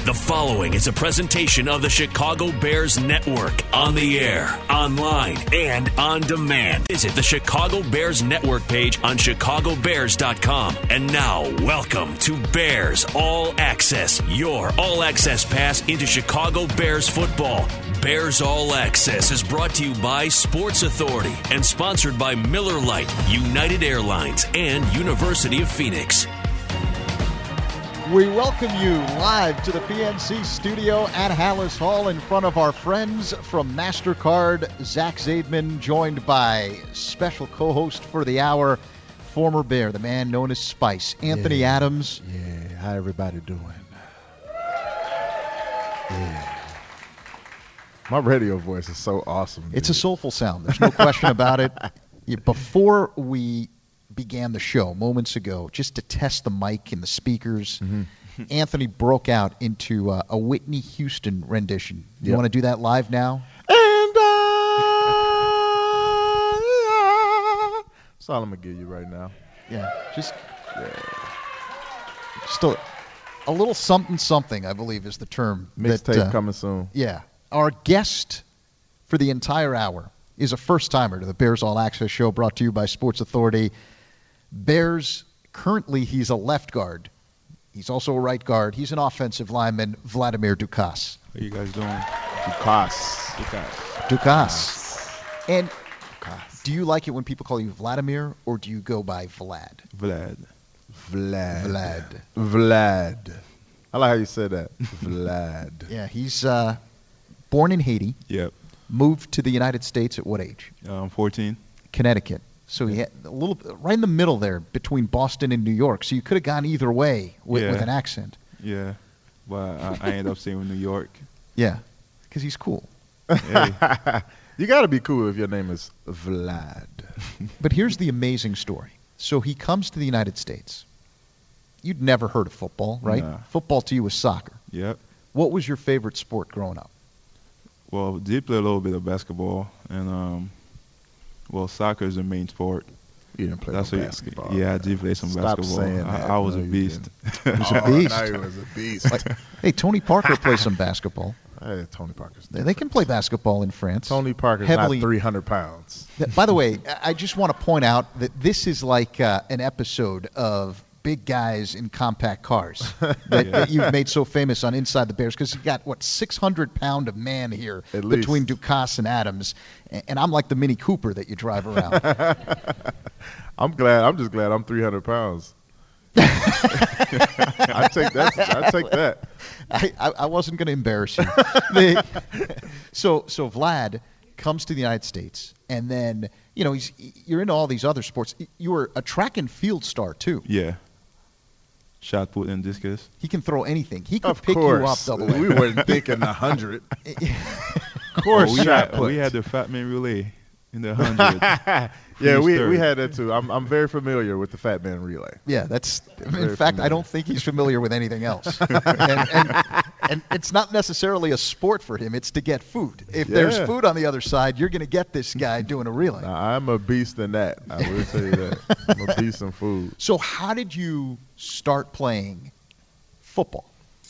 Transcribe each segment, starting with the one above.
The following is a presentation of the Chicago Bears Network, on the air, online, and on demand. Visit the Chicago Bears Network page on chicagobears.com. And now, welcome to Bears All Access, your all-access pass into Chicago Bears football. Bears All Access is brought to you by Sports Authority and sponsored by Miller Lite, United Airlines, and University of Phoenix. We welcome you live to the PNC studio at Hallis Hall in front of our friends from MasterCard. Zach Zaidman, joined by special co-host for the hour, former Bear, the man known as Spice, Anthony Adams. Yeah, how everybody doing? Yeah. My radio voice is so awesome. Dude. It's a soulful sound. There's no question about it. Before we began the show moments ago, just to test the mic and the speakers, Anthony broke out into a Whitney Houston rendition. You want to do that live now? And that's all I'm going to give you right now. Yeah, just a little something, I believe is the term. Mixtape coming soon. Yeah. Our guest for the entire hour is a first-timer to the Bears All Access show, brought to you by Sports Authority. Bears, currently he's a left guard. He's also a right guard. He's an offensive lineman, Vladimir Ducasse. How you guys doing? Ducasse. And do you like it when people call you Vladimir, or do you go by Vlad? Vlad. I like how you said that. Vlad. Yeah, he's born in Haiti. Yep. Moved to the United States at what age? 14. Connecticut. So he had a little right in the middle there between Boston and New York. So you could have gone either way with an accent. Yeah, but I ended up staying in New York. Yeah, because he's cool. Hey. You got to be cool if your name is Vlad. But here's the amazing story. So he comes to the United States. You'd never heard of football, right? Nah. Football to you was soccer. Yep. What was your favorite sport growing up? Well, did play a little bit of basketball, and soccer is the main sport. You didn't play basketball. Yeah, I did play some Stop basketball. saying that. I was a beast. He was a beast. Now he was a beast. Hey, Tony Parker plays some basketball. Hey, Tony Parker's They can play basketball in France. Tony Parker's Heavily, not 300 pounds. By the way, I just want to point out that this is like an episode of Big Guys in Compact Cars that you've made so famous on Inside the Bears, because you got, 600-pound of man here between Ducasse and Adams, and I'm like the Mini Cooper that you drive around. I'm just glad I'm 300 pounds. I take that. I wasn't going to embarrass you. So Vlad comes to the United States, and then you're into all these other sports. You were a track and field star too. Yeah. Shot put and discus. He can throw anything. He could Of pick course. you up double A. We weren't thinking 100. Of course, shot put. We had the Fat Man relay in the 100. Yeah, we had that too. I'm very familiar with the Fat Man relay. Yeah, in fact, I don't think he's familiar with anything else. and it's not necessarily a sport for him. It's to get food. If there's food on the other side, you're going to get this guy doing a relay. Now, I'm a beast in that. I will tell you that. I'm a beast in food. So how did you start playing football?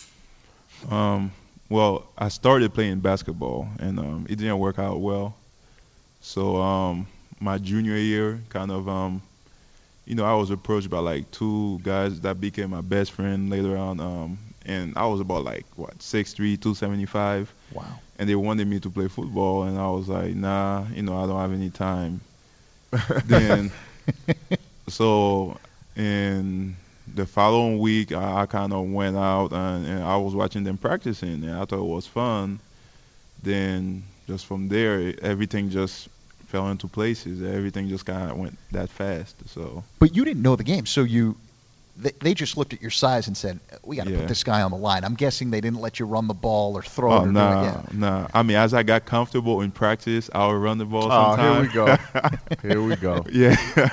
Well, I started playing basketball, and it didn't work out well. So my junior year, kind of, I was approached by like two guys that became my best friend later on, and I was about 6'3", 275. Wow. And they wanted me to play football, and I was like, nah, I don't have any time. Then, so in the following week, I kind of went out and I was watching them practicing, and I thought it was fun. Then just from there, everything just fell into places. Everything just kind of went that fast. So. But you didn't know the game, so they just looked at your size and said, we got to put this guy on the line. I'm guessing they didn't let you run the ball or throw it or do it again. Nah. I mean, as I got comfortable in practice, I would run the ball sometimes. Here we go. Yeah.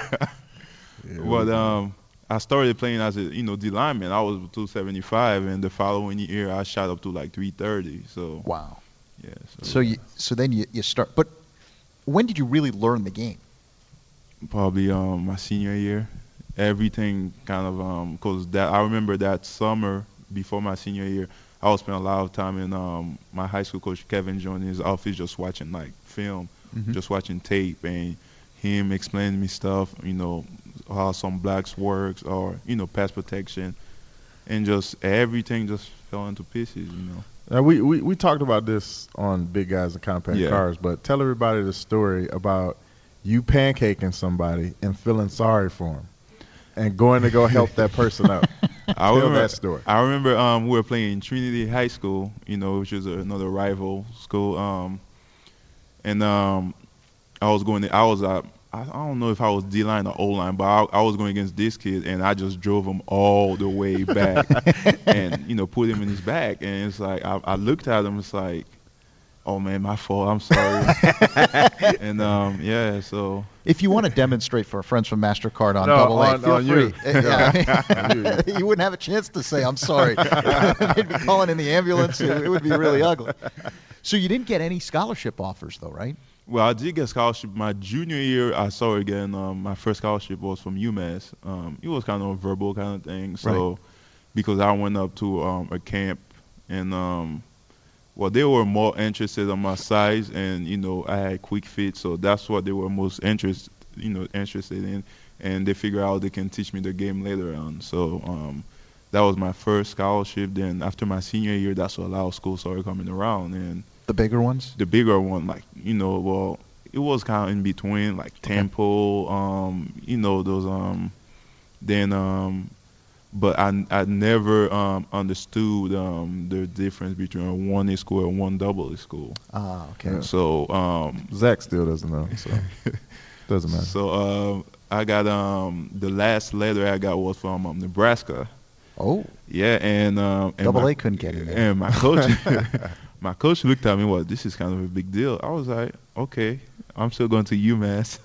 But I started playing as a D lineman. I was 275, and the following year I shot up to 330. So. Wow. Yeah. So then you start. But when did you really learn the game? Probably my senior year. Everything kind of because I remember that summer before my senior year, I would spend a lot of time in my high school coach Kevin Jones' office, just watching like film, just watching tape, and him explaining me stuff, how some blacks works, or pass protection, and just everything just fell into pieces. Now we talked about this on Big Guys and Compact Cars, but tell everybody the story about you pancaking somebody and feeling sorry for them and going to go help that person out. Tell that story. I remember we were playing in Trinity High School, which is another rival school, and I was going to, I don't know if I was D-line or O-line, but I was going against this kid, and I just drove him all the way back and, put him in his back. And it's like, I looked at him, it's like, oh, man, my fault. I'm sorry. And, so. If you want to demonstrate for our friends from MasterCard on AA, feel free. You wouldn't have a chance to say, I'm sorry. They'd be calling in the ambulance. It would be really ugly. So you didn't get any scholarship offers, though, right? Well, I did get scholarship. My junior year, I saw it again. My first scholarship was from UMass. It was kind of a verbal kind of thing. So, because I went up to a camp, and they were more interested on my size, and I had quick feet, so that's what they were most interested in, and they figured out they can teach me the game later on. So that was my first scholarship. Then after my senior year, that's what a lot of schools started coming around, and. The bigger ones? The bigger one, like, it was kind of in between, like Temple, those, but I never understood the difference between a 1A school and 1AA school. Ah, okay. So, Zach still doesn't know, so doesn't matter. So, I got, the last letter I got was from Nebraska. Oh. Yeah, and AA couldn't get in there. And my coach... My coach looked at me, well, this is kind of a big deal. I was like, okay, I'm still going to UMass.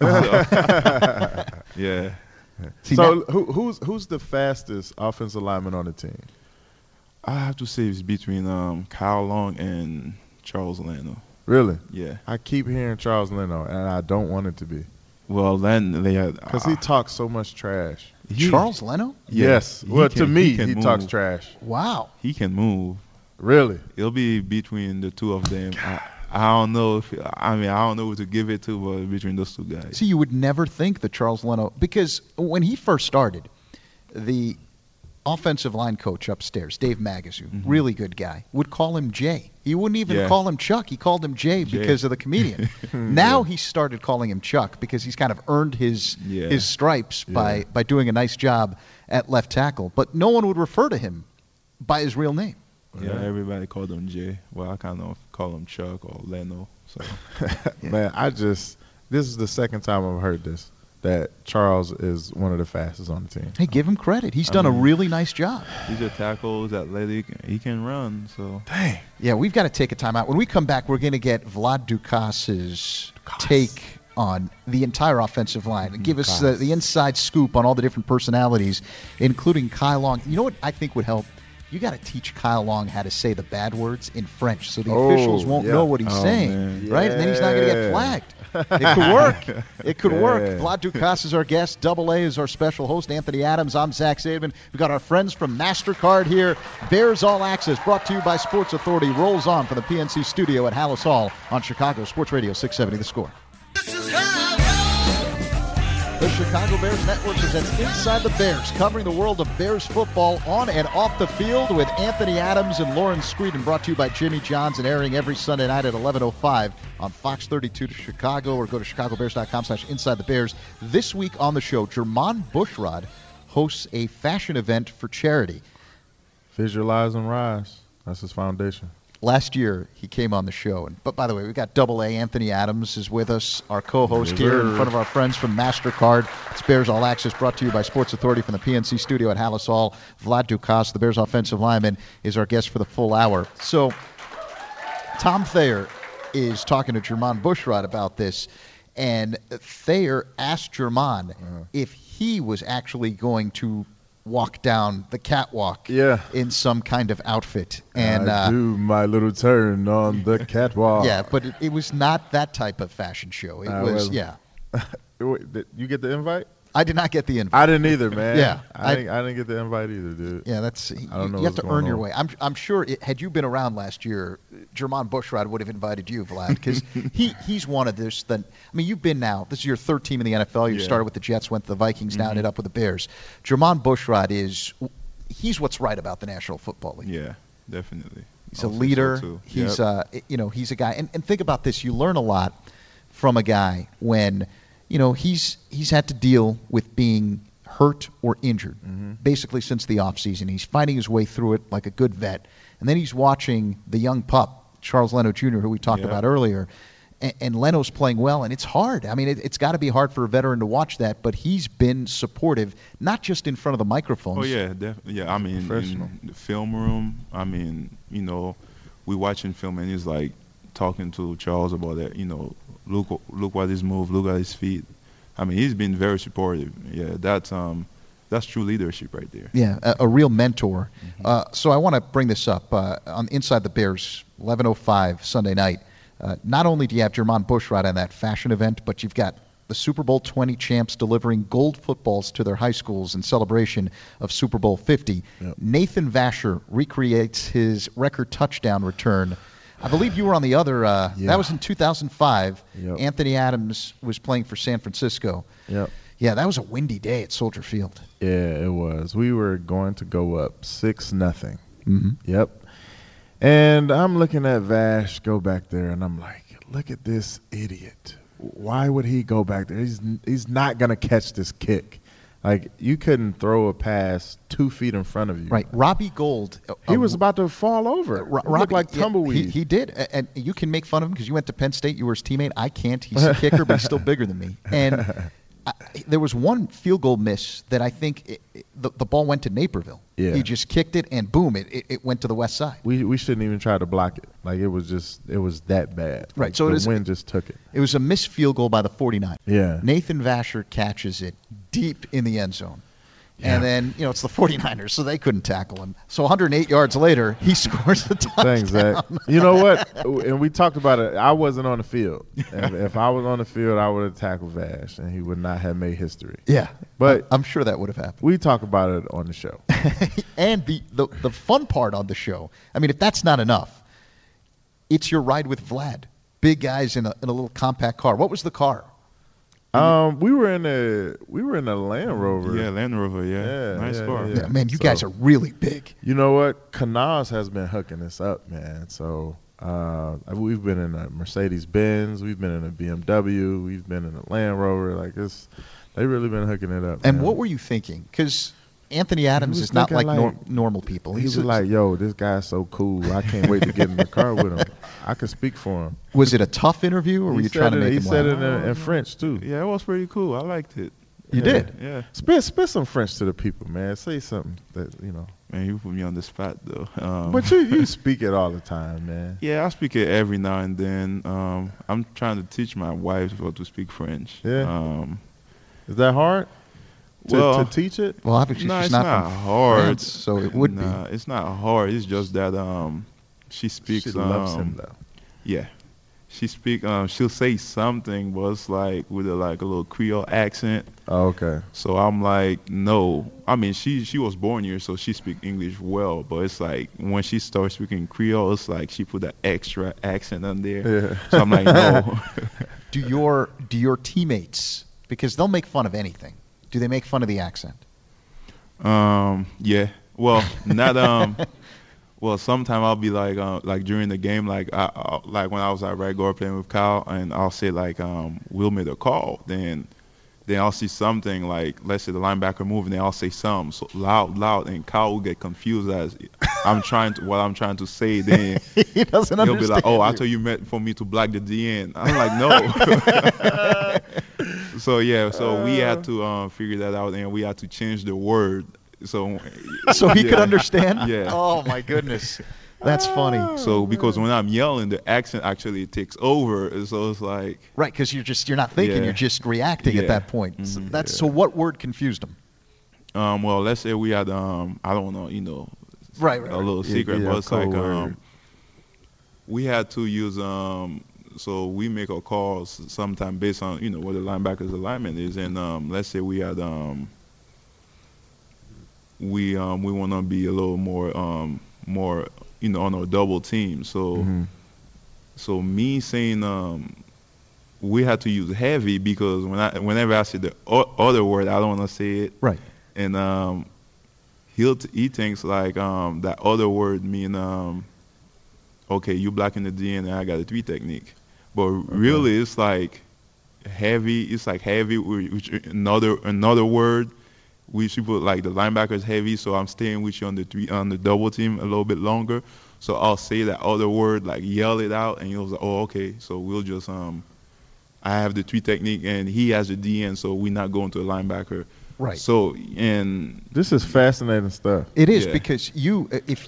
Yeah. So who's the fastest offensive lineman on the team? I have to say it's between Kyle Long and Charles Leno. Really? Yeah. I keep hearing Charles Leno, and I don't want it to be. Well, then they had... Because he talks so much trash. Charles Leno? Yes. Well, to me, he talks trash. Wow. He can move. Really? It'll be between the two of them. I don't know I don't know who to give it to, but between those two guys. See, you would never think that Charles Leno, because when he first started, the offensive line coach upstairs, Dave Magazu, really good guy, would call him Jay. He wouldn't even call him Chuck. He called him Jay because of the comedian. Now he started calling him Chuck because he's kind of earned his stripes by doing a nice job at left tackle. But no one would refer to him by his real name. Yeah, everybody called him Jay. Well, I kind of call him Chuck or Leno. So, Man, this is the second time I've heard this, that Charles is one of the fastest on the team. Hey, give him credit. He's done a really nice job. He's a tackle, he's athletic, he can run. So. Dang. Yeah, we've got to take a timeout. When we come back, we're going to get Vlad Ducas's take on the entire offensive line and give us the inside scoop on all the different personalities, including Kyle Long. You know what I think would help? You got to teach Kyle Long how to say the bad words in French so the officials won't know what he's saying, right? And then he's not going to get flagged. It could work. It could work. Vlad Ducas is our guest. AA is our special host. Anthony Adams. I'm Zach Zaidman. We've got our friends from MasterCard here. Bears All Access, brought to you by Sports Authority, rolls on from the PNC studio at Hallis Hall on Chicago Sports Radio 670 The Score. The Chicago Bears Network presents Inside the Bears, covering the world of Bears football on and off the field with Anthony Adams and Lauren Screeden, brought to you by Jimmy John's and airing every Sunday night at 11:05 on Fox 32 to Chicago, or go to chicagobears.com/InsideTheBears. This week on the show, Jermon Bushrod hosts a fashion event for charity. Visualize and Rise. That's his foundation. Last year, he came on the show. But by the way, we've got AA. Anthony Adams is with us, our co-host here in front of our friends from MasterCard. It's Bears All Access, brought to you by Sports Authority from the PNC studio at Hallis Hall. Vlad Ducas, the Bears offensive lineman, is our guest for the full hour. So Tom Thayer is talking to Jermon Bushrod about this, and Thayer asked Jermon if he was actually going to walk down the catwalk in some kind of outfit. And I do my little turn on the catwalk. Yeah, but it was not that type of fashion show. It was. You get the invite? I did not get the invite. I didn't either, man. Yeah, I didn't get the invite either, dude. Yeah, that's I don't know you have to what's going earn your on. way. I'm sure had you been around last year, Jermon Bushrod would have invited you, Vlad, because he's one of this. You've been now. This is your third team in the NFL. You started with the Jets, went to the Vikings, now ended up with the Bears. Jermon Bushrod he's what's right about the National Football League. Yeah, definitely. He's a leader. So He's he's a guy. And think about this. You learn a lot from a guy when he's had to deal with being hurt or injured basically since the offseason. He's fighting his way through it like a good vet. And then he's watching the young pup, Charles Leno Jr., who we talked about earlier. And Leno's playing well, and it's hard. I mean, it's got to be hard for a veteran to watch that, but he's been supportive, not just in front of the microphones. Oh, yeah, definitely. Yeah, I mean, in the film room, we watching film, and he's like talking to Charles about that, look what his move, look at his feet. I mean, he's been very supportive. Yeah, that's true leadership right there. Yeah, a real mentor. So I want to bring this up on Inside the Bears, 11:05 Sunday night. Not only do you have Jermon Bushrod on that fashion event, but you've got the Super Bowl 20 champs delivering gold footballs to their high schools in celebration of Super Bowl 50. Yep. Nathan Vasher recreates his record touchdown return. I believe you were on the other. That was in 2005. Yep. Anthony Adams was playing for San Francisco. Yep. Yeah, that was a windy day at Soldier Field. Yeah, it was. We were going to go up 6-0. Yep. And I'm looking at Vash go back there, and I'm like, look at this idiot. Why would he go back there? He's not going to catch this kick. Like, you couldn't throw a pass 2 feet in front of you. Right. Robbie Gould. He was about to fall over. It looked like tumbleweed. He did. And you can make fun of him because you went to Penn State. You were his teammate. I can't. He's a kicker, but he's still bigger than me. And there was one field goal miss that I think the ball went to Naperville. Yeah. He just kicked it, and boom, it went to the west side. We shouldn't even try to block it. Like, it was that bad. Right. Like, so the wind just took it. It was a missed field goal by the 49ers. Yeah. Nathan Vasher catches it deep in the end zone. Yeah. And then, it's the 49ers, so they couldn't tackle him. So 108 yards later, he scores the touchdown. Thanks, Zach. You know what? And we talked about it. I wasn't on the field. If I was on the field, I would have tackled Vash, and he would not have made history. Yeah. But I'm sure that would have happened. We talk about it on the show. And the fun part on the show, I mean, if that's not enough, it's your ride with Vlad. Big guys in a little compact car. What was the car? We were in a Land Rover. Yeah, Land Rover. Yeah, nice car. Yeah, man, you guys are really big. You know what? Canaz has been hooking us up, man. So we've been in a Mercedes Benz, we've been in a BMW, we've been in a Land Rover. Like they really been hooking it up. And man. what were you thinking? Because Anthony Adams is not like normal people. He was like, yo, this guy's so cool. I can't wait to get in the car with him. I could speak for him. Was it a tough interview, or were you trying to make him laugh? He said it in French, too. Yeah, it was pretty cool. I liked it. You did? Yeah. Spit some French to the people, man. Say something that, Man, you put me on the spot, though. But you speak it all the time, man. Yeah, I speak it every now and then. I'm trying to teach my wife how to speak French. Yeah. Is that hard? To teach it? Well, obviously no, she's it's not hard. France, so it would be. It's not hard. It's just that she speaks. She loves him, though. Yeah. She speak. She'll say something, but it's like with a little Creole accent. Oh, okay. So I'm like, no. I mean, she was born here, so she speak English well. But it's like when she starts speaking Creole, it's like she put that extra accent on there. Yeah. So I'm like, no. Do your teammates, because they'll make fun of anything, do they make fun of the accent? Yeah. Well, not Well, sometimes I'll be like during the game, like when I was at Red Guard playing with Kyle, and I'll say like, Will made a call. Then I'll see something like, let's say the linebacker moving, then I'll say something so loud, and Kyle will get confused as what I'm trying to say. Then he doesn't understand. He'll be like, oh, I thought you meant for me to block the DN. I'm like, no. So we had to figure that out, and we had to change the word. So he could understand? Yeah. Oh, my goodness. That's funny. So because when I'm yelling, the accent actually takes over. So it's like... Right, because you're not thinking. You're just reacting at that point. Mm-hmm. So what word confused him? Well, let's say we had, I don't know, right. a little secret. But it's like we had to use So we make our calls sometimes based on what the linebacker's alignment is, and let's say we had we want to be a little more on our double team. So so me saying we had to use heavy because whenever I say the other word, I don't want to say it. Right. And he thinks like that other word mean okay, you blocking the DN and I got a 3 technique. But really it's like heavy. It's like heavy, which another word. We should put like the linebacker's heavy, so I'm staying with you on the double team a little bit longer. So I'll say that other word, like yell it out, and he was like, oh, okay. So we'll just I have the 3 technique, and he has the DN, so we're not going to a linebacker. Right. So and this is fascinating stuff. It is because you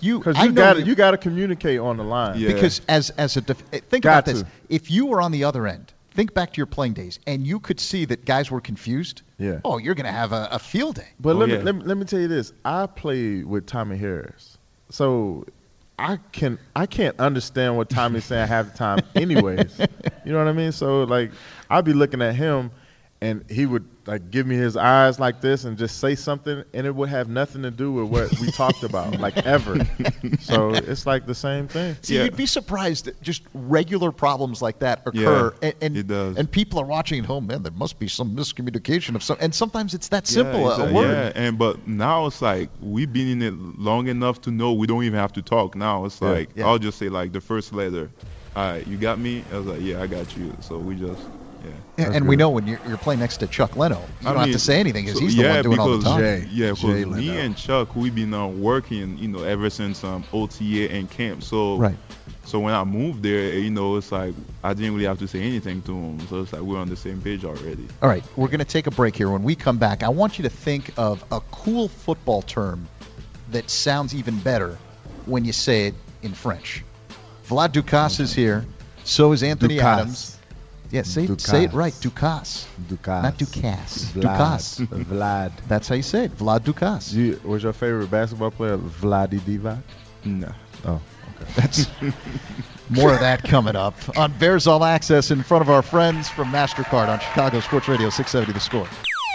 got to communicate on the line. Yeah. Because as a think about this, if you were on the other end. Think back to your playing days, and you could see that guys were confused. Yeah. Oh, you're going to have a field day. But let me tell you this. I played with Tommy Harris, so I can't understand what Tommy's saying half the time anyways. You know what I mean? So, like, I'd be looking at him, and he would, like, give me his eyes like this and just say something, and it would have nothing to do with what we talked about, like, ever. So it's like the same thing. See, you'd be surprised that just regular problems like that occur, and it does. And people are watching at home. Man, there must be some miscommunication of some, and sometimes it's that simple a word. Yeah, but now it's like we've been in it long enough to know we don't even have to talk. Now it's like I'll just say like the first letter. All right, you got me? I was like, yeah, I got you. So we just. Yeah, and we know when you're playing next to Chuck Leno, you don't have to say anything because he's the one doing all the talking. Because me and Chuck, we've been working, ever since OTA and camp. So so when I moved there, it's like I didn't really have to say anything to him. So it's like we're on the same page already. All right, we're going to take a break here. When we come back, I want you to think of a cool football term that sounds even better when you say it in French. Vlad Ducasse is here. So is Anthony Adams. Yeah, say it right. Ducasse. Not Ducasse. Ducasse. Vlad. That's how you say it. Vlad Ducasse. Was your favorite basketball player Vlade Divac? No. Oh, okay. That's more of that coming up on Bears All Access in front of our friends from MasterCard on Chicago Sports Radio 670 The Score.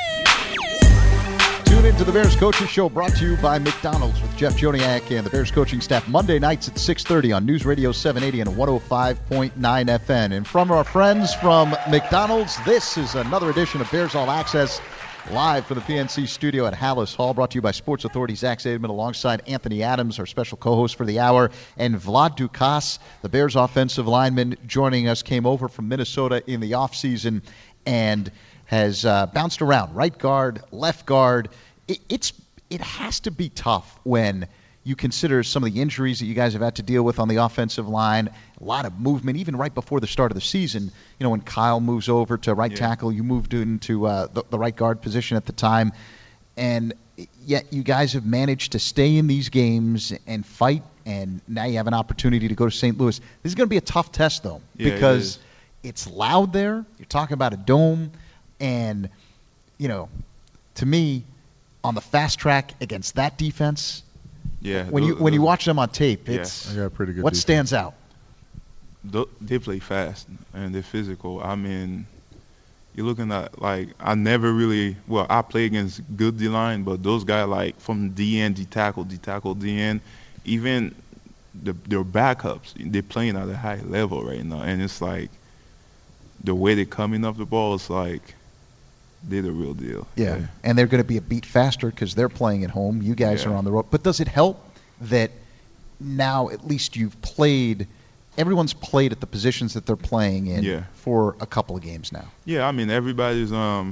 Tune into the Bears Coaches Show, brought to you by McDonald's with Jeff Joniak and the Bears coaching staff, Monday nights at 6:30 on News Radio 780 and 105.9 FM. And from our friends from McDonald's, this is another edition of Bears All Access, live from the PNC studio at Hallis Hall, brought to you by Sports Authority Zach Zaidman, alongside Anthony Adams, our special co-host for the hour, and Vlad Ducasse, the Bears offensive lineman, joining us, came over from Minnesota in the offseason and has bounced around, right guard, left guard. It has to be tough when you consider some of the injuries that you guys have had to deal with on the offensive line, a lot of movement, even right before the start of the season. When Kyle moves over to right tackle, you moved into the right guard position at the time. And yet you guys have managed to stay in these games and fight, and now you have an opportunity to go to St. Louis. This is going to be a tough test, though, because it's loud there. You're talking about a dome. And, to me, on the fast track against that defense, when you watch them on tape, it's pretty good what defense. Stands out. They play fast and they're physical. I mean, you're looking at, like, I never really, I play against good D-line, but those guys, like, from DN, D-tackle, DN, even their backups, they're playing at a high level right now. And it's like the way they're coming off the ball, it's like, they're the real deal. Yeah, and they're going to be a beat faster because they're playing at home. You guys are on the road. But does it help that now at least everyone's played at the positions that they're playing in for a couple of games now? Yeah, I mean, everybody's, at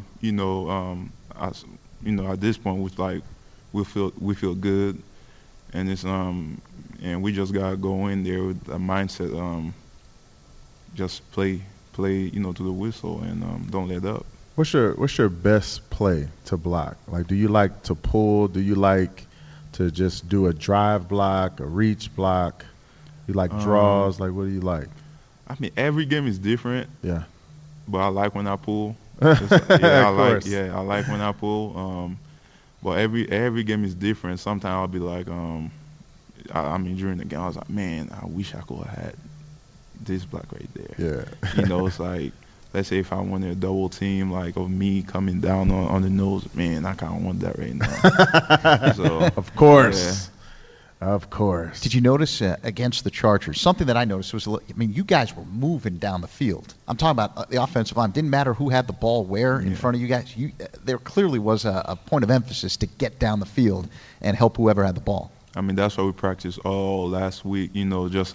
this point, we feel good, and it's and we just gotta go in there with a mindset, just play, to the whistle and don't let up. What's your best play to block? Like, do you like to pull? Do you like to just do a drive block, a reach block? You like draws? Like, what do you like? I mean, every game is different. Yeah. But I like when I pull. I like when I pull. But every game is different. Sometimes I'll be like, during the game, I was like, man, I wish I could have had this block right there. Yeah. You know, it's like, let's say if I wanted a double team, like of me coming down on the nose, man, I kind of want that right now. So, of course. Yeah. Of course. Did you notice against the Chargers, something that I noticed was, you guys were moving down the field. I'm talking about the offensive line. Didn't matter who had the ball where in front of you guys. There clearly was a point of emphasis to get down the field and help whoever had the ball. I mean, that's what we practiced all last week, you know, just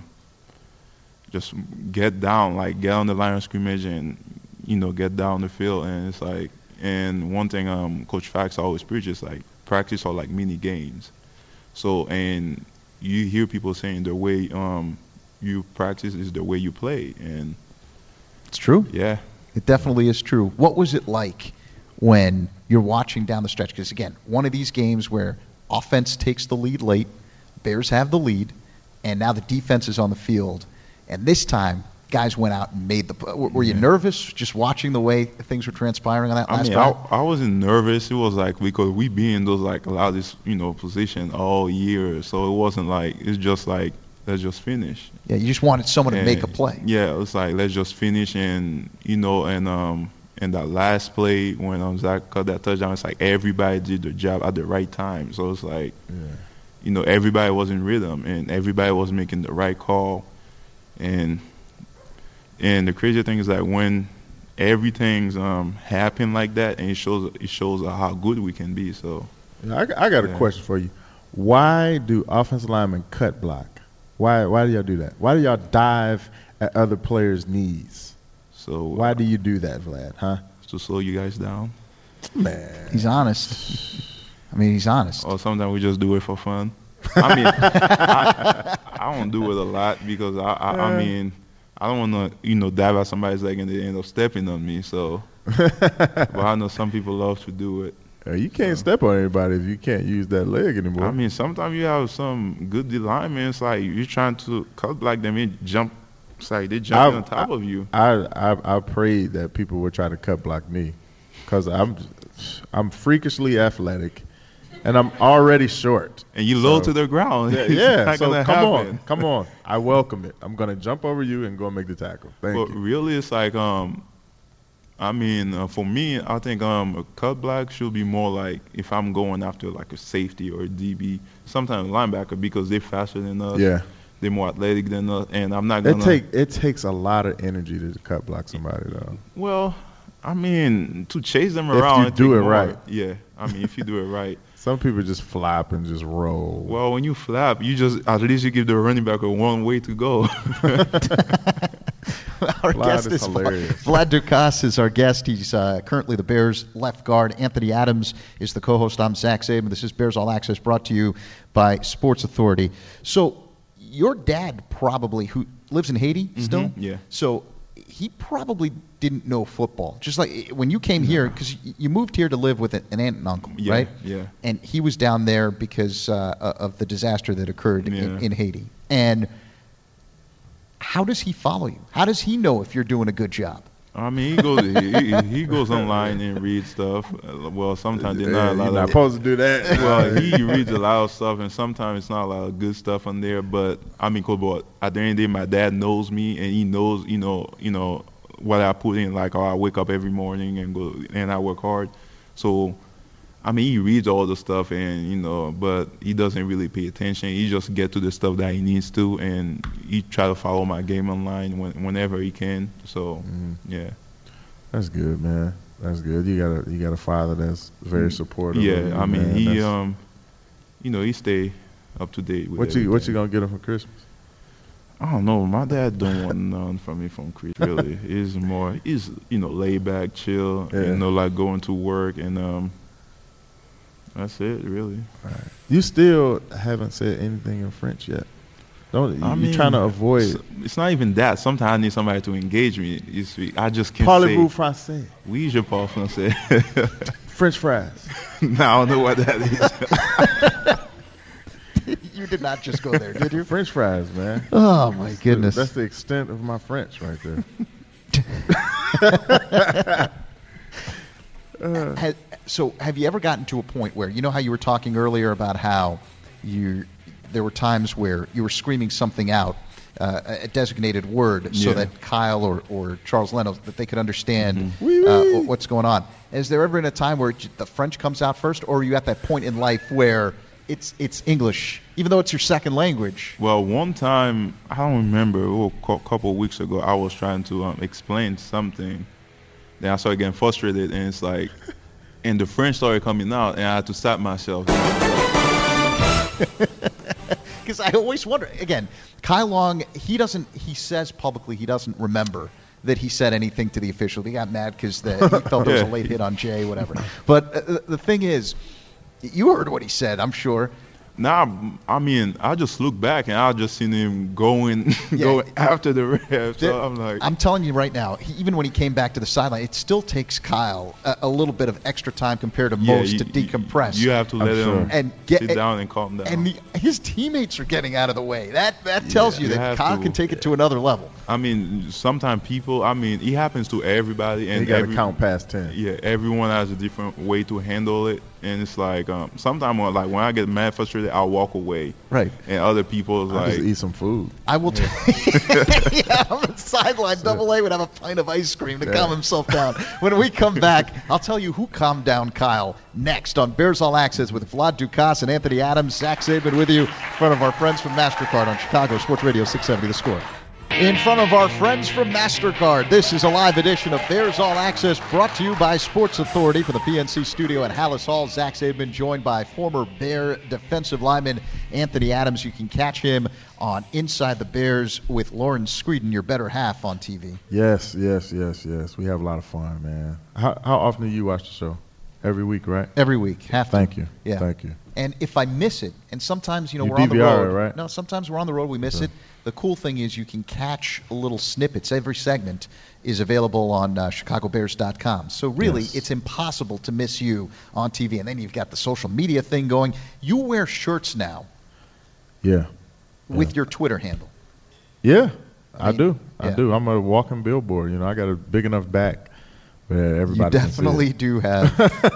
get down, like get on the line of scrimmage and, you know, get down the field. And it's like, and one thing Coach Fax always preaches, like practice are like mini games. So, and you hear people saying the way you practice is the way you play. And it's true. Yeah. It definitely is true. What was it like when you're watching down the stretch? Because, again, one of these games where offense takes the lead late, Bears have the lead, and now the defense is on the field. And this time, guys went out and made the. Were you nervous just watching the way things were transpiring on that last drive? I wasn't nervous. It was like because we be in those like a lot of this, you know, position all year, so it wasn't like it's just like let's just finish. Yeah, you just wanted someone to make a play. Yeah, it's like let's just finish, and you know, and that last play when Zach caught that touchdown, it's like everybody did their job at the right time. So it's like, you know, everybody was in rhythm and everybody was making the right call. And the crazy thing is that when everything's happen like that, and it shows how good we can be. So I got a question for you. Why do offensive linemen cut block? Why do y'all do that? Why do y'all dive at other players' knees? So why do you do that, Vlad? Huh? To slow you guys down. Man, he's honest. I mean, he's honest. Or sometimes we just do it for fun. I mean, I don't do it a lot because I mean, I don't want to, you know, dive at somebody's leg and they end up stepping on me. So, but I know some people love to do it. You can't step on anybody if you can't use that leg anymore. I mean, sometimes you have some good D linemen. It's like you're trying to cut like them and jump. It's like they jumping on top of you. I prayed that people would try to cut block me because I'm freakishly athletic. And I'm already short. And you low to the ground. Yeah. So come on. I welcome it. I'm gonna jump over you and go make the tackle. Thank you. But really, it's like I mean, for me, I think a cut block should be more like if I'm going after like a safety or a DB, sometimes a linebacker because they're faster than us. Yeah. They're more athletic than us, and I'm not gonna. It takes a lot of energy to cut block somebody though. Well, I mean, to chase them around. If you do it right. Yeah. I mean, if you do it right. Some people just flap and just roll. Well, when you flap, at least you give the running back a one way to go. Our guest is Vlad Ducasse is our guest. He's currently the Bears left guard. Anthony Adams is the co-host. I'm Zach Zaidman. This is Bears All Access, brought to you by Sports Authority. So your dad probably, who lives in Haiti still? Yeah. So he probably didn't know football. Just like when you came here, because you moved here to live with an aunt and uncle, right? Yeah. And he was down there because of the disaster that occurred in Haiti. And how does he follow you? How does he know if you're doing a good job? I mean, he goes online and reads stuff. Well, sometimes they're not allowed. You're not supposed to do that. Well, he reads a lot of stuff, and sometimes it's not a lot of good stuff on there. But I mean, cool. But at the end of the day, my dad knows me, and he knows, you know what I put in. Like, I wake up every morning and go and I work hard. So, I mean, he reads all the stuff, and but he doesn't really pay attention. He just get to the stuff that he needs to, and he try to follow my game online whenever he can. So, yeah. That's good, man. That's good. You got a father that's very supportive. Yeah, I mean, he stay up to date with what you gonna get him for Christmas? I don't know. My dad don't want none from me from Christmas. Really, he's laid back, chill. Yeah. Like going to work and that's it, really. Right. You still haven't said anything in French yet. You're trying to avoid. It's not even that. Sometimes I need somebody to engage me. You speak. I just can't Parlez-vous say. français? Oui, je parle français. French fries. No, I don't know what that is. You did not just go there, did you? French fries, man. Oh, my goodness. That's the extent of my French right there. So have you ever gotten to a point where, how you were talking earlier about how there were times where you were screaming something out a designated word so that Kyle or Charles Leno, that they could understand what's going on. Has there ever been a time where the French comes out first, or are you at that point in life where it's English, even though it's your second language? Well, one time, I don't remember, a couple of weeks ago, I was trying to explain something. Then I started getting frustrated, and it's like, and the French started coming out, and I had to stop myself. Because I always wonder, again, Kyle Long, he says publicly he doesn't remember that he said anything to the official. He got mad because he felt there was a late hit on Jay, whatever. But the thing is, you heard what he said, I'm sure. Nah, I mean, I just look back and I just seen him going after the ref. So I'm like, I'm telling you right now, even when he came back to the sideline, it still takes Kyle a little bit of extra time compared to most to decompress. You have to let him and sit down and calm down. And his teammates are getting out of the way. That tells you that Kyle can take it to another level. I mean, sometimes people, it happens to everybody. And you got to count past 10. Yeah, everyone has a different way to handle it. And it's like, sometimes when I get mad, frustrated, I'll walk away. Right. And other people just eat some food. I will tell you, on the sideline, Double A would have a pint of ice cream to calm himself down. When we come back, I'll tell you who calmed down Kyle next on Bears All Access with Vlad Ducasse and Anthony Adams. Zach Zaidman with you in front of our friends from MasterCard on Chicago Sports Radio 670 The Score. In front of our friends from MasterCard, this is a live edition of Bears All Access brought to you by Sports Authority from the PNC studio at Hallis Hall. Zach Zaidman joined by former Bear defensive lineman Anthony Adams. You can catch him on Inside the Bears with Lauren Screeden, your better half, on TV. Yes. We have a lot of fun, man. How often do you watch the show? Every week, right? Every week. Thank you. Yeah. Thank you. And if I miss it, and sometimes, we're DVR on the road. Right? No, sometimes we're on the road, we miss it. The cool thing is you can catch little snippets. Every segment is available on ChicagoBears.com. So really, it's impossible to miss you on TV. And then you've got the social media thing going. You wear shirts now. Yeah. With your Twitter handle. Yeah, I do. I'm a walking billboard. I got a big enough back. Yeah, everybody. You definitely do have.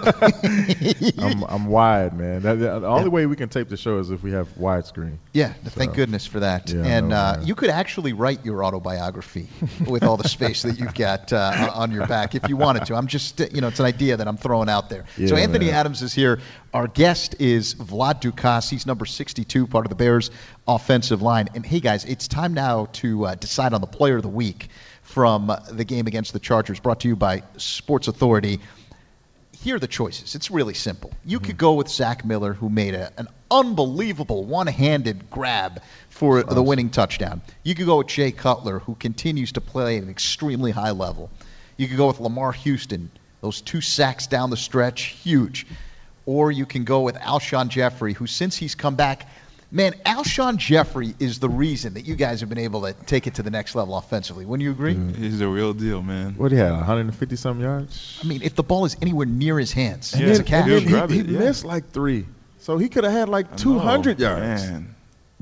I'm wide, man. The only way we can tape the show is if we have widescreen. Yeah, thank goodness for that. Yeah, and you could actually write your autobiography with all the space that you've got on your back if you wanted to. I'm just, it's an idea that I'm throwing out there. Yeah, so Anthony Adams is here. Our guest is Vlad Ducasse. He's number 62, part of the Bears offensive line. And hey, guys, it's time now to decide on the player of the week from the game against the Chargers, brought to you by Sports Authority. Here are the choices. It's really simple. You could go with Zach Miller, who made an unbelievable one-handed grab for the winning touchdown. You could go with Jay Cutler, who continues to play at an extremely high level. You could go with Lamar Houston. Those 2 sacks down the stretch, huge. Or you can go with Alshon Jeffrey, who since he's come back, man, Alshon Jeffrey is the reason that you guys have been able to take it to the next level offensively. Wouldn't you agree? He's the real deal, man. What do you have, 150-some yards? I mean, if the ball is anywhere near his hands, it's a catch. He missed like 3. So he could have had like 200 yards. Man.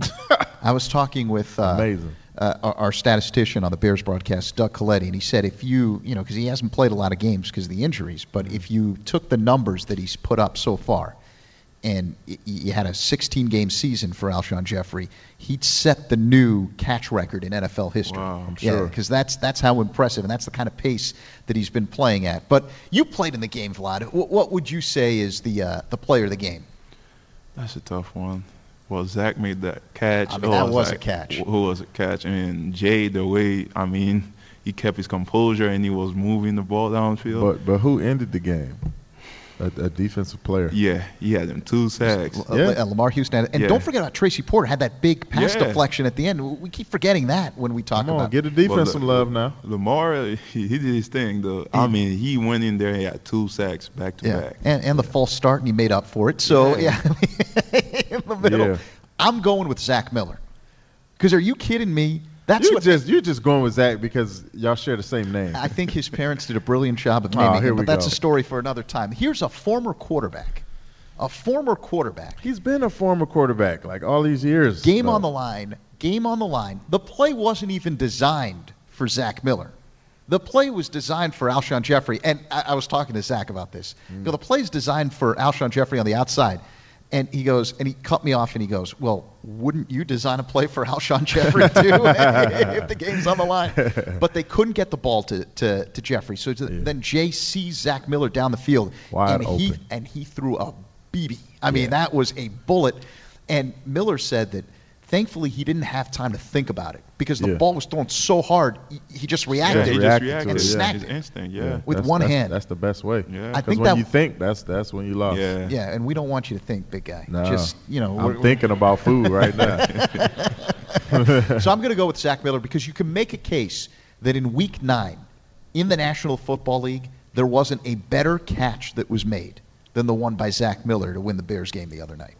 I was talking with amazing. Our statistician on the Bears broadcast, Doug Coletti, and he said if you, because he hasn't played a lot of games because of the injuries, but if you took the numbers that he's put up so far, and you had a 16-game season for Alshon Jeffrey, he'd set the new catch record in NFL history. Wow, I'm sure. Yeah, because that's how impressive, and that's the kind of pace that he's been playing at. But you played in the game, Vlad. What would you say is the player of the game? That's a tough one. Well, Zach made that catch. That was a catch. Who was a catch? And Jay, the way, he kept his composure and he was moving the ball downfield. But who ended the game? A defensive player. Yeah, he had them 2 sacks. Lamar Houston. And don't forget about Tracy Porter. Had that big pass deflection at the end. We keep forgetting that when we talk about it. Get the defense some love now. Lamar, he did his thing, though. He went in there and he had 2 sacks back to back. And the false start, and he made up for it. So, in the middle. Yeah. I'm going with Zach Miller. Because are you kidding me? You're just going with Zach because y'all share the same name. I think his parents did a brilliant job of naming him, but that's a story for another time. Here's a former quarterback. He's been a former quarterback like all these years. Game on the line. The play wasn't even designed for Zach Miller. The play was designed for Alshon Jeffrey, and I was talking to Zach about this. The play's designed for Alshon Jeffrey on the outside. And he goes, and he cut me off, and he goes, well, wouldn't you design a play for Alshon Jeffrey too if the game's on the line? But they couldn't get the ball to Jeffrey. So then Jay sees Zach Miller down the field, wide open. And he threw a BB. I mean, that was a bullet. And Miller said that thankfully he didn't have time to think about it because the ball was thrown so hard, he just reacted. He just reacted and snapped his it. instinct, with one hand. That's the best way. Yeah. I think when you think, that's when you lost. Yeah, and we don't want you to think, big guy. No. Just, I'm thinking about food right now. So I'm going to go with Zach Miller because you can make a case that in Week 9 in the National Football League, there wasn't a better catch that was made than the one by Zach Miller to win the Bears game the other night.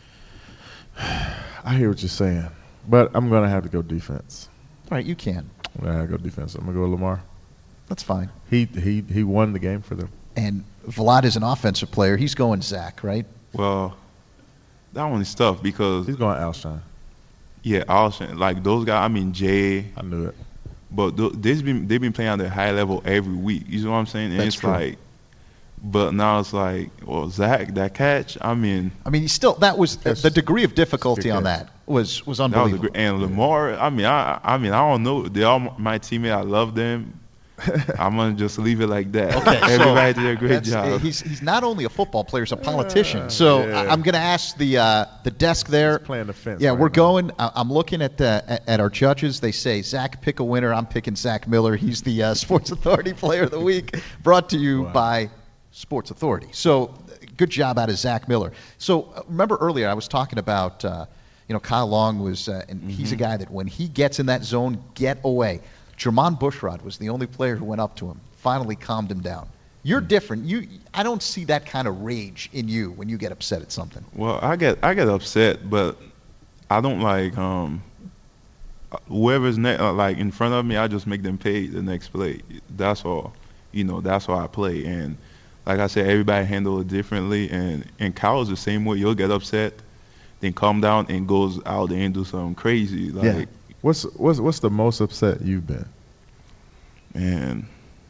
I hear what you're saying, but I'm going to have to go defense. All right, you can. I'm going to have to go defense. I'm going to go Lamar. That's fine. He won the game for them. And Vlad is an offensive player. He's going Zach, right? Well, that one is tough because he's going Alshon. Yeah, Alshon. Like those guys, I mean Jay. I knew it. But they've been playing at a high level every week. You know what I'm saying? And That's it's true. like, but now it's like, well, Zach, that catch. I mean, he still, that was the degree of difficulty on that was unbelievable. That was and Lamar, I don't know. They're all my teammates. I love them. I'm gonna just leave it like that. Okay, everybody did a great job. He's not only a football player, he's a politician. So I'm gonna ask the desk there. He's playing the fence. Yeah, right we're now. going. I'm looking at our judges. They say Zach, pick a winner. I'm picking Zach Miller. He's the Sports Authority Player of the Week, brought to you by Sports Authority. So good job out of Zach Miller. So remember earlier I was talking about Kyle Long was and he's a guy that when he gets in that zone, get away. Jermon Bushrod was the only player who went up to him, finally calmed him down. You're different. I don't see that kind of rage in you when you get upset at something. Well, I get upset, but I don't like whoever's like in front of me. I just make them pay the next play. That's all. That's how I play. And like I said, everybody handle it differently. And Kyle's the same way. You'll get upset, then calm down and goes out and do something crazy. Like. What's the most upset you've been? Man,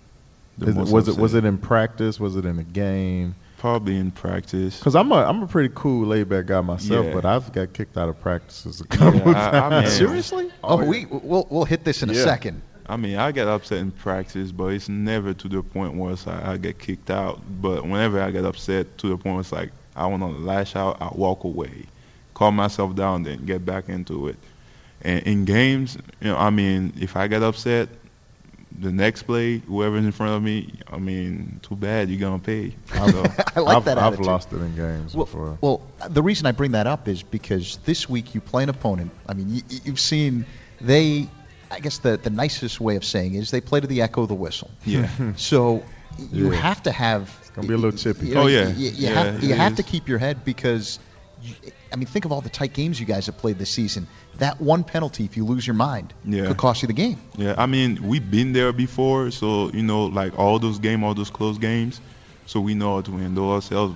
was it in practice? Was it in a game? Probably in practice. Because I'm a pretty cool, laid back guy myself, but I've got kicked out of practices a couple times. Seriously? We'll hit this in a second. I mean, I get upset in practice, but it's never to the point where it's like I get kicked out. But whenever I get upset to the point where it's like I want to lash out, I walk away, calm myself down, then get back into it. And in games, if I get upset, the next play, whoever's in front of me, too bad, you're going to pay. I like that I've attitude. lost it in games before. Well, the reason I bring that up is because this week you play an opponent. You've seen I guess the nicest way of saying is they play to the echo of the whistle. Yeah. So you have to have. It's going to be a little chippy. You have to keep your head because think of all the tight games you guys have played this season. That one penalty, if you lose your mind, could cost you the game. Yeah, we've been there before, so, like all those close games, so we know how to handle ourselves.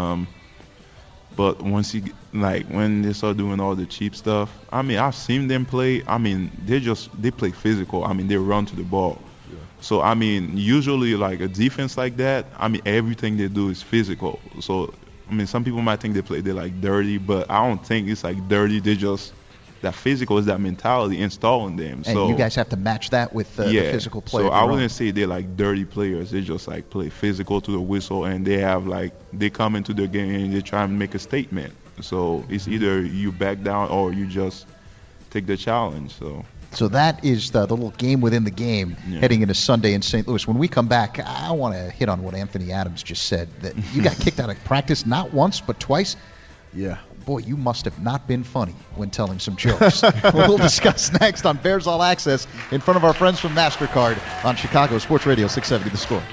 But once when they start doing all the cheap stuff, I've seen them play. They play physical. They run to the ball. Yeah. So, usually like a defense like that, everything they do is physical. So, some people might think they're like dirty, but I don't think it's like dirty. They just that physical is that mentality installing them. And so you guys have to match that with the physical play. So I wouldn't say they're like dirty players. They just like play physical to the whistle, and they come into the game and they try and make a statement. So it's either you back down or you just take the challenge. So that is the little game within the game heading into Sunday in St. Louis. When we come back, I want to hit on what Anthony Adams just said, that you got kicked out of practice not once but twice. Yeah. Boy, you must have not been funny when telling some jokes. We'll discuss next on Bears All Access in front of our friends from MasterCard on Chicago Sports Radio 670 The Score.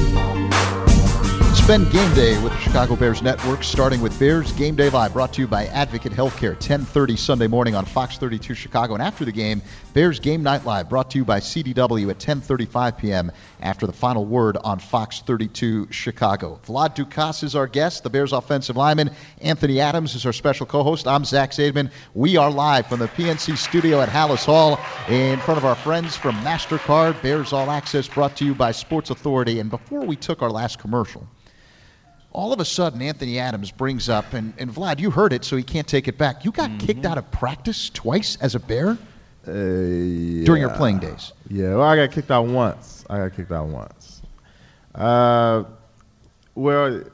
Spend game day with the Chicago Bears Network, starting with Bears Game Day Live, brought to you by Advocate Healthcare, 10:30 Sunday morning on Fox 32 Chicago. And after the game, Bears Game Night Live, brought to you by CDW at 10:35 p.m. after the final word on Fox 32 Chicago. Vlad Dukas is our guest, the Bears offensive lineman. Anthony Adams is our special co-host. I'm Zach Zaidman. We are live from the PNC studio at Hallis Hall in front of our friends from MasterCard. Bears All Access, brought to you by Sports Authority. And before we took our last commercial, all of a sudden Anthony Adams brings up, and Vlad, you heard it, so he can't take it back. You got kicked out of practice twice as a Bear Yeah. during your playing days. Yeah, well, I got kicked out once. Well,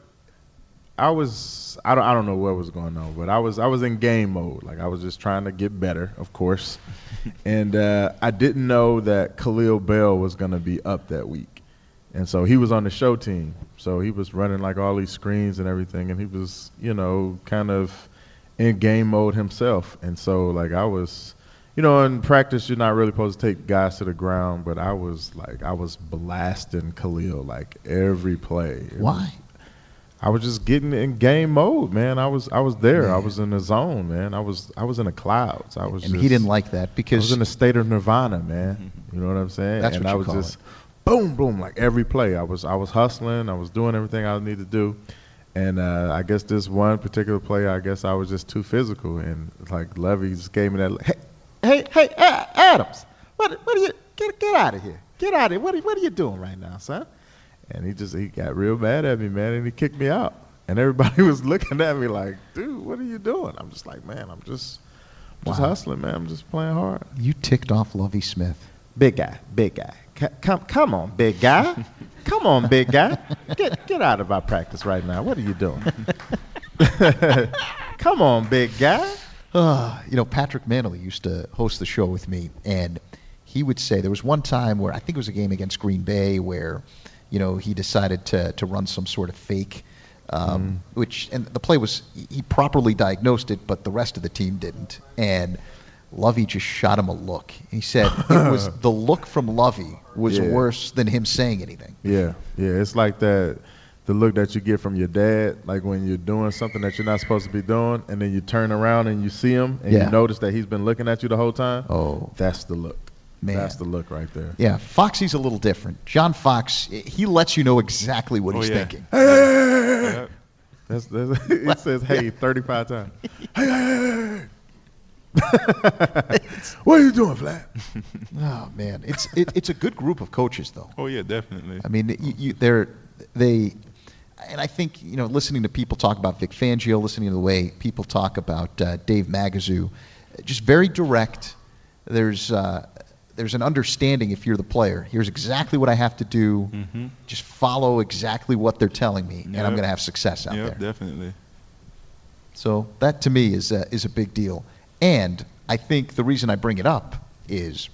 I don't know what was going on, but I was in game mode. Like, I was just trying to get better, of course. And I didn't know that Khalil Bell was going to be up that week. And so he was on the show team. So he was running like all these screens and everything, and he was, kind of in game mode himself. And so like I was, in practice you're not really supposed to take guys to the ground, but I was blasting Khalil like every play. Why? I was just getting in game mode, man. I was there. Man. I was in the zone, man. I was in the clouds. He didn't like that because I was in a state of nirvana, man. You know what I'm saying? That's and what I you was call just it. boom, boom, like every play. I was hustling. I was doing everything I needed to do. And I guess this one particular play, I guess I was just too physical. And like Levy just gave me that. Hey, Adams, what are you? Get out of here! Get out of here! What are you doing right now, son? And he got real mad at me, man, and he kicked me out. And everybody was looking at me like, dude, what are you doing? I'm just like, man, I'm just hustling, man. I'm just playing hard. You ticked off Lovie Smith. Big guy. Come on, big guy. Come on, big guy. Get out of our practice right now. What are you doing? Come on, big guy. Patrick Manley used to host the show with me, and he would say there was one time where I think it was a game against Green Bay where, he decided to run some sort of fake, and the play was, he properly diagnosed it, but the rest of the team didn't. And Lovie just shot him a look. He said it was the look from Lovie was worse than him saying anything. Yeah. It's like that. The look that you get from your dad, like when you're doing something that you're not supposed to be doing, and then you turn around and you see him, and you notice that he's been looking at you the whole time. Oh, that's the look. Man. That's the look right there. Yeah, Foxy's a little different. John Fox, he lets you know exactly what he's thinking. Hey! It says hey 35 times. Hey! What are you doing, Vlad? Oh man, it's a good group of coaches though. Oh yeah, definitely. I mean, and I think, listening to people talk about Vic Fangio, listening to the way people talk about Dave Magazoo, just very direct. There's an understanding if you're the player. Here's exactly what I have to do. Mm-hmm. Just follow exactly what they're telling me, and I'm going to have success out there. Yeah, definitely. So that to me is a big deal. And I think the reason I bring it up is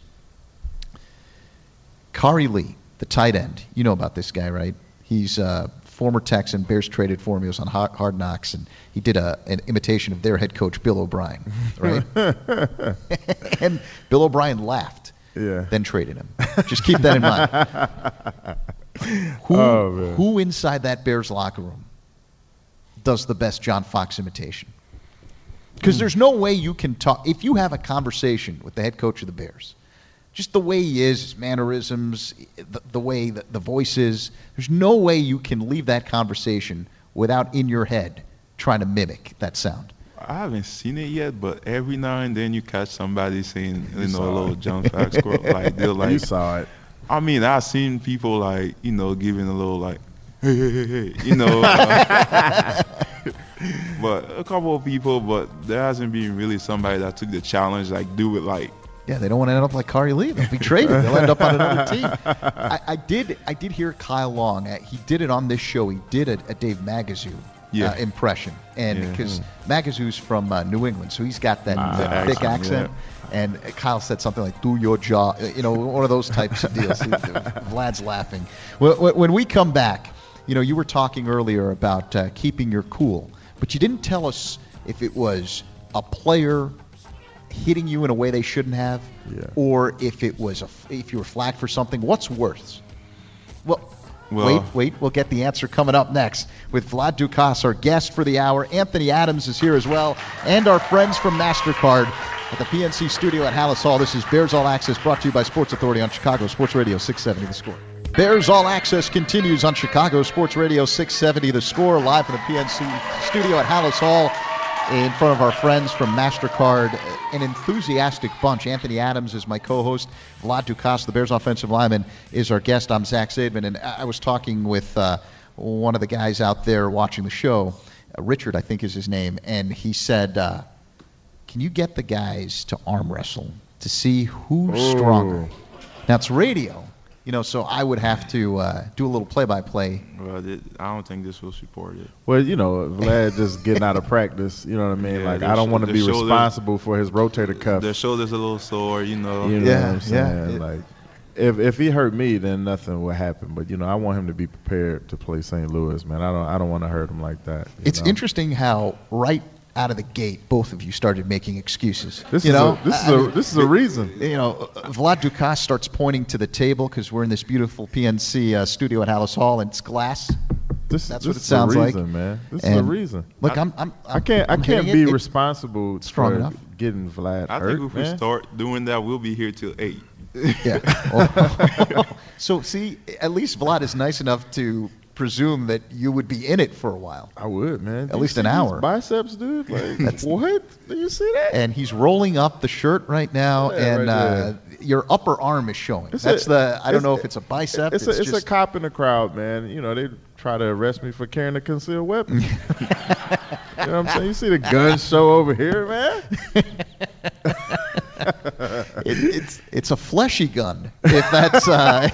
Kari Lee, the tight end. You know about this guy, right? He's former Texan. Bears traded for him. He was on Hard Knocks, and he did an imitation of their head coach, Bill O'Brien, right? And Bill O'Brien laughed, then traded him. Just keep that in mind. Who inside that Bears locker room does the best John Fox imitation? Because there's no way you can talk. If you have a conversation with the head coach of the Bears, just the way he is, his mannerisms, the way the voice is, there's no way you can leave that conversation without in your head trying to mimic that sound. I haven't seen it yet, but every now and then you catch somebody saying, a little John Fox quote. Like, they're like, you saw it. I mean, I've seen people like, giving a little like, hey, but a couple of people, but there hasn't been really somebody that took the challenge, like do it like. Yeah, they don't want to end up like Kari Lee. They'll be traded. They'll end up on another team. I did hear Kyle Long. He did it on this show. He did a Dave Magazoo impression, and because Magazoo's from New England, so he's got that thick accent. Yeah. And Kyle said something like "do your job," one of those types of deals. Vlad's laughing. When we come back, you were talking earlier about keeping your cool, but you didn't tell us if it was a player hitting you in a way they shouldn't have, or if it was if you were flagged for something. What's worse? Well, wait. We'll get the answer coming up next with Vlad Ducasse, our guest for the hour. Anthony Adams is here as well, and our friends from MasterCard at the PNC studio at Hallis Hall. This is Bears All Access, brought to you by Sports Authority on Chicago Sports Radio 670 The Score. Bears All Access continues on Chicago Sports Radio 670 The Score, live from the PNC studio at Hallis Hall in front of our friends from MasterCard. An enthusiastic bunch. Anthony Adams is my co-host. Vlad Ducasse, the Bears offensive lineman, is our guest. I'm Zach Zaidman, and I was talking with one of the guys out there watching the show, Richard, I think is his name, and he said, can you get the guys to arm wrestle to see who's stronger? Now, it's radio, so I would have to do a little play-by-play. Well, I don't think this will support it. Well, Vlad just getting out of practice, you know what I mean? Yeah, I don't want to be responsible for his rotator cuff. Their shoulder's a little sore, You know what I'm saying? If he hurt me, then nothing will happen. But I want him to be prepared to play St. Louis, man. I don't want to hurt him like that. It's interesting how right out of the gate, both of you started making excuses. This is a reason. Vlad Ducasse starts pointing to the table because we're in this beautiful PNC studio at Hallis Hall, and it's glass. That's what it sounds like, man. This is a reason. Look, I can't be responsible strong for enough. Getting Vlad hurt. I think if we start doing that, we'll be here till 8. Yeah. So see, at least Vlad is nice enough to presume that you would be in it for a while. I would, man. At least an hour. Biceps, dude. What? Do you see that? And he's rolling up the shirt right now, and your upper arm is showing. I don't know if it's a bicep. It's a cop in the crowd, man. They try to arrest me for carrying a concealed weapon. You know what I'm saying? You see the gun show over here, man? It's a fleshy gun, if that's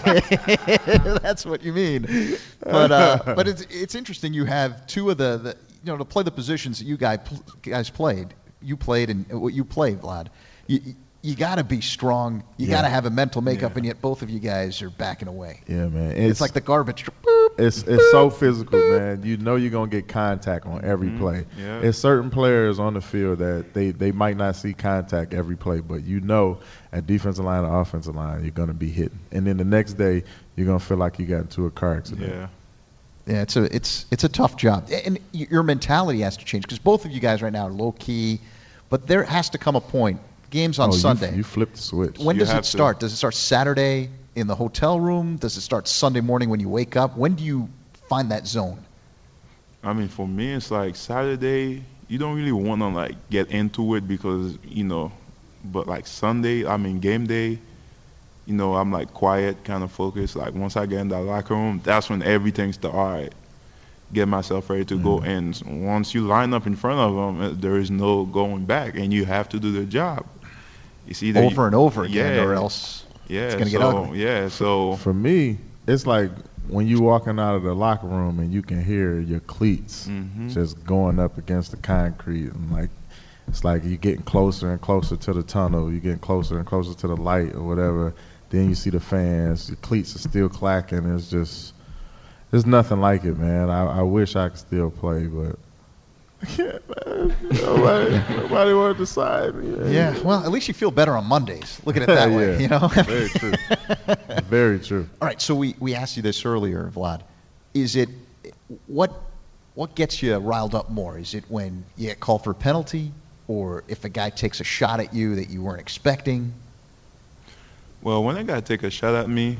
if that's what you mean. But it's interesting. You have two of the to play the positions that you guys played. You played and what you played, Vlad. You got to be strong. You got to have a mental makeup, and yet both of you guys are backing away. Yeah, man. It's like the garbage. It's so physical, man. You're going to get contact on every play. Yeah. There's certain players on the field that they might not see contact every play, but at defensive line or offensive line, you're going to be hitting. And then the next day, you're going to feel like you got into a car accident. Yeah. Yeah, it's a tough job. And your mentality has to change because both of you guys right now are low-key, but there has to come a point. Games on Sunday. You flip the switch. When does it start? Does it start Saturday in the hotel room? Does it start Sunday morning when you wake up? When do you find that zone? I mean, for me, it's like Saturday. You don't really want to get into it because but like Sunday, game day. I'm quiet, kind of focused. Once I get in that locker room, that's when everything starts. All right, get myself ready to go. And once you line up in front of them, there is no going back, and you have to do the job. It's either over and over again, or else it's going to get ugly. Yeah, so for me, it's like when you walking out of the locker room and you can hear your cleats just going up against the concrete, and it's like you're getting closer and closer to the tunnel, you're getting closer and closer to the light or whatever. Then you see the fans, your cleats are still clacking. There's nothing like it, man. I wish I could still play, but I can't, man. Nobody want to decide me. Yeah, well, at least you feel better on Mondays. Look at it that way, Very true. Very true. All right, so we asked you this earlier, Vlad. Is it what gets you riled up more? Is it when you get called for a penalty, or if a guy takes a shot at you that you weren't expecting? Well, when a guy take a shot at me,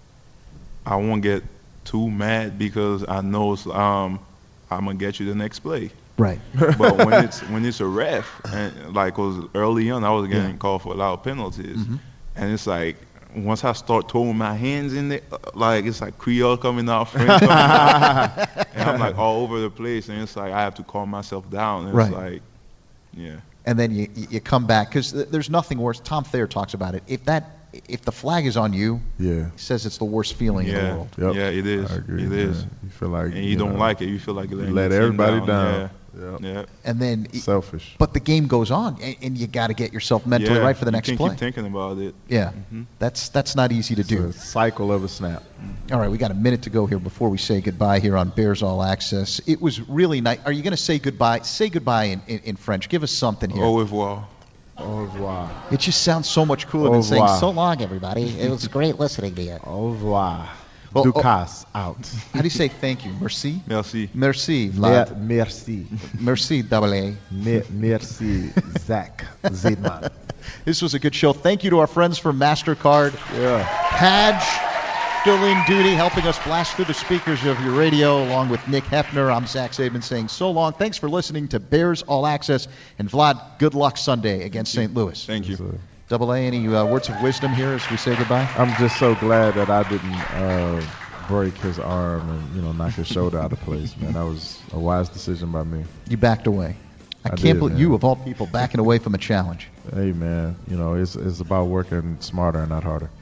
I won't get too mad because I know I'm gonna get you the next play. Right. But when it's a ref, and cause early on I was getting called for a lot of penalties, and it's like once I start throwing my hands in there, it's like Creole coming out, French coming out, and I'm all over the place, and it's like I have to calm myself down. And it's yeah. And then you come back because there's nothing worse. Tom Thayer talks about it. If the flag is on you, he says it's the worst feeling in the world. Yep. Yeah, it is. I agree. It is. You feel like and you don't like it. You feel like you let everybody down. Yeah. And then selfish. But the game goes on, and you got to get yourself mentally right for the next play. Keep thinking about it. Yeah, that's not easy to do. It's a cycle of a snap. All right, we got a minute to go here before we say goodbye here on Bears All Access. It was really nice. Are you going to say goodbye? Say goodbye in French. Give us something here. Au revoir. Au revoir. It just sounds so much cooler than saying so long, everybody. It was great listening to you. Au revoir. Well, Ducasse out. How do you say thank you? Merci? Merci. Merci, Vlad. Merci. Merci, double A. Merci, Zach Zaidman. This was a good show. Thank you to our friends from MasterCard. Yeah. Padge, still in duty, helping us blast through the speakers of your radio, along with Nick Hefner. I'm Zach Zaidman saying so long. Thanks for listening to Bears All Access. And Vlad, good luck Sunday against St. Louis. Thank you. Double A, any words of wisdom here as we say goodbye? I'm just so glad that I didn't break his arm and knock his shoulder out of place. Man, that was a wise decision by me. You backed away. I can't believe you, of all people, backing away from a challenge. Hey, man, it's about working smarter and not harder.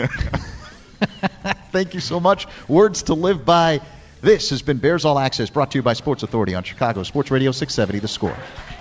Thank you so much. Words to live by. This has been Bears All Access, brought to you by Sports Authority on Chicago Sports Radio 670 The Score.